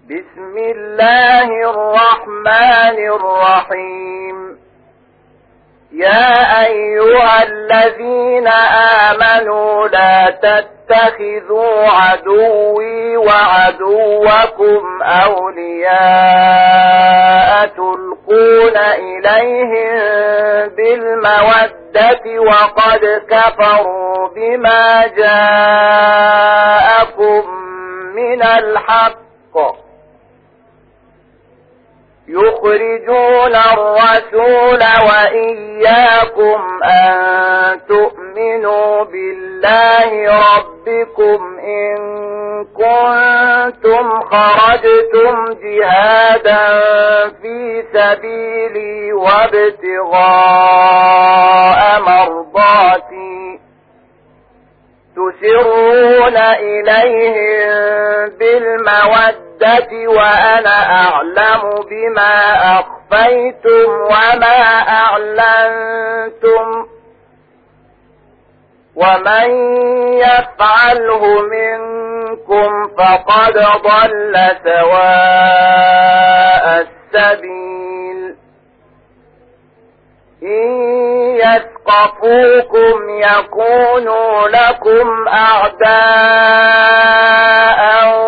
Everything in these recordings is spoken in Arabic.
بسم الله الرحمن الرحيم. يا أيها الذين آمنوا لا تتخذوا عدوي وعدوكم أولياء تلقون إليهم بالمودة وقد كفروا بما جاءكم من الحق يخرجون الرسول وإياكم أن تؤمنوا بالله ربكم إن كنتم خرجتم جهادا في سبيلي وابتغاء مرضاتي تسرون إليهم بالمودة وأنا أعلم بما أخفيتم وما أعلنتم ومن يفعله منكم فقد ضل سواء السبيل. إن يثقفوكم يكونوا لكم أعداء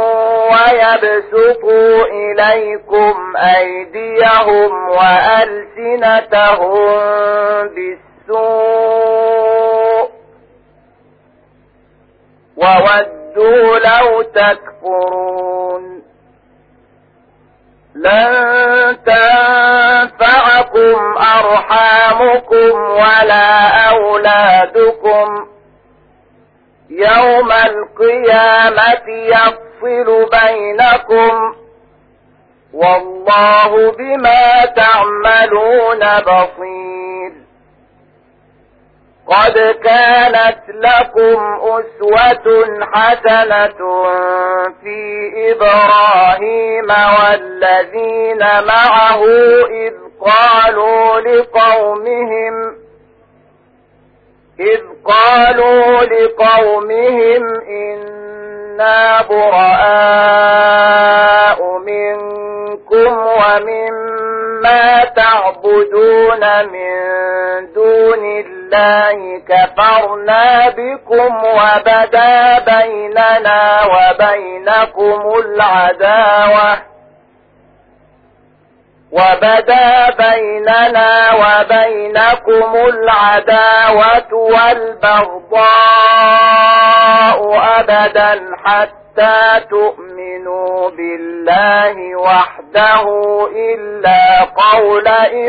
ويبسطوا إليكم أيديهم وألسنتهم بالسوء وودوا لو تكفرون. لن تنفعكم أرحامكم ولا أولادكم يوم القيامة يفصل بينكم والله بما تعملون بصير. قد كانت لكم أسوة حسنة في إبراهيم والذين معه إذ قالوا لقومهم إنا براء منكم ومما تعبدون من دون الله كفرنا بكم وبدا بيننا وبينكم العداوة والبغضاء أبدا حتى تؤمنوا بالله وحده إلا قول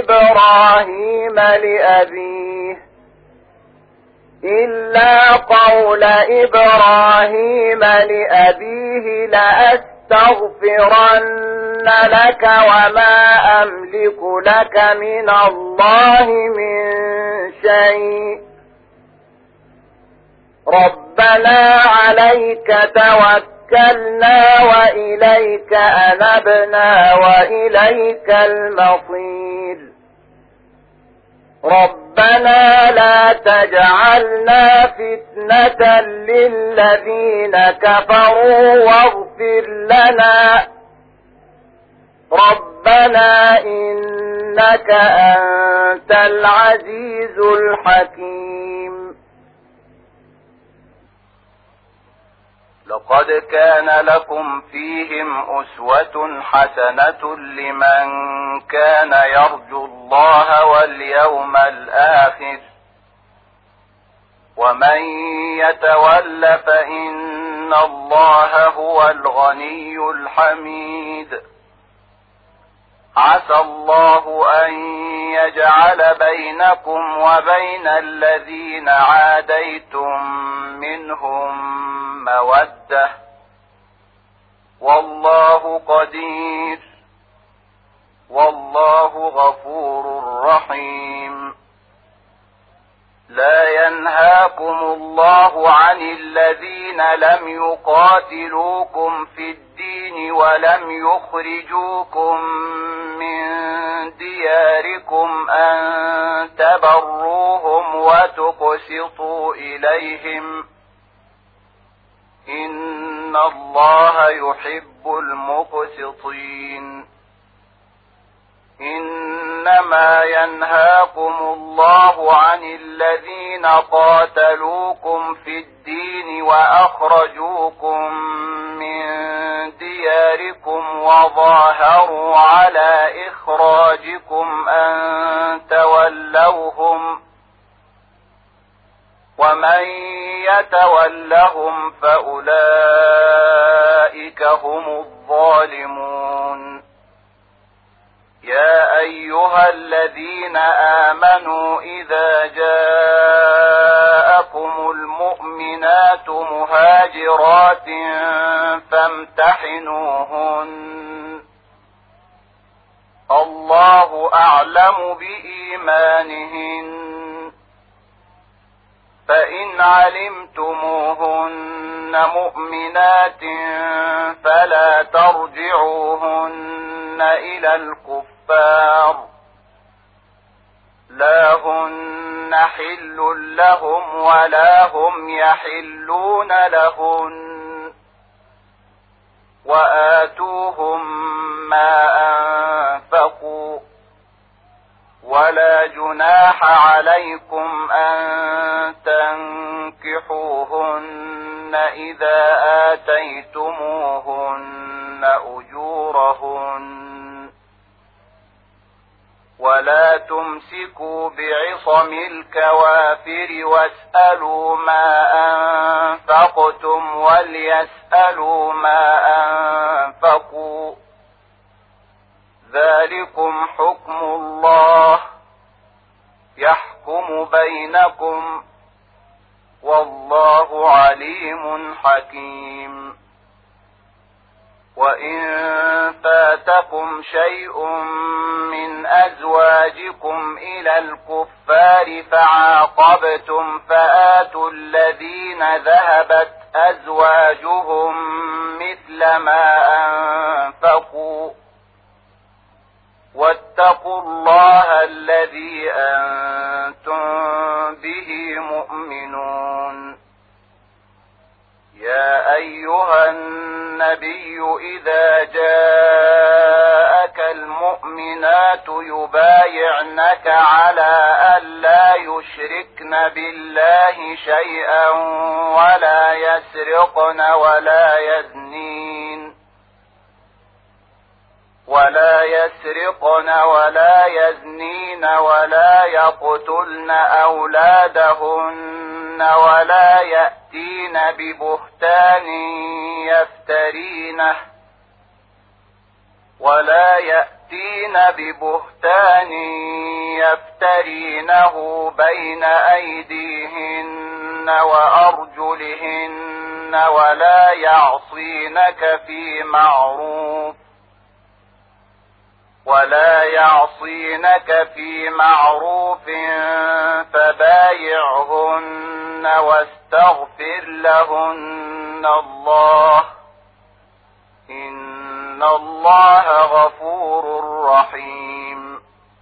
إبراهيم لأبيه لأستغفرن لك وما أملك لك من الله من شيء ربنا عليك توكلنا وإليك أنبنا وإليك المصير. ربنا لا تجعلنا فتنة للذين كفروا واغفر لنا ربنا إنك أنت العزيز الحكيم. لقد كان لكم فيهم أسوة حسنة لمن كان يرجو الله واليوم الآخر ومن يتول فإن الله هو الغني الحميد. عسى الله أن يجعل بينكم وبين الذين عاديتم منهم مودة والله قدير والله غفور رحيم. لا ينهاكم الله عن الذين لم يقاتلوكم في الدين ولم يخرجوكم من دياركم أن تبروهم وتقسطوا إليهم إن الله يحب يحب المقسطين. إنما ينهاكم الله عن الذين قاتلوكم في الدين وأخرجوكم من دياركم وظاهروا على إخراجكم أن تولوهم، ومن يتولهم فأولئك هم الظالمون. يا أيها الذين آمنوا إذا جاءكم المؤمنات مهاجرات فامتحنوهن، الله أعلم بإيمانهن، فإن علمتموهن مؤمنات فلا ترجعوهن إلى الكفار، لا هن حل لهم ولا هم يحلون لهن، وآتوهم ما أنفقوا، ولا جناح عليكم أن تنكحوهن إذا آتيتموهن أجورهن، ولا تمسكوا بعصم الكوافر واسألوا ما أنفقتم وليسألوا ما أنفقوا، ذلكم حكم الله يحكم بينكم، والله عليم حكيم. وإن فاتكم شيء من أزواجكم إلى الكفار فعاقبتم فآتوا الذين ذهبت أزواجهم مثل ما أنفقوا، واتقوا الله الذي أنتم به مؤمنون. يا أيها النبي إذا جاءك المؤمنات يبايعنك على ألا يشركن بالله شيئا ولا يسرقن ولا يزنين ولا يقتلن أولادهن ولا يأتين ببهتان يفترينه بين أيديهن وأرجلهن ولا يعصينك في معروف فبايعهن واستغفر لهن الله، إن الله غفور رحيم.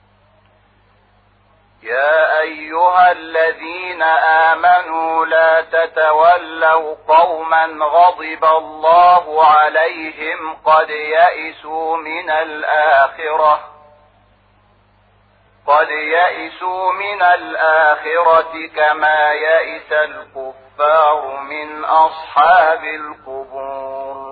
يا أيها الذين آمنوا لا تتولوا قوما غضب الله عليهم قد يئسوا من الآخرة كما يئس الكفار من أصحاب القبور.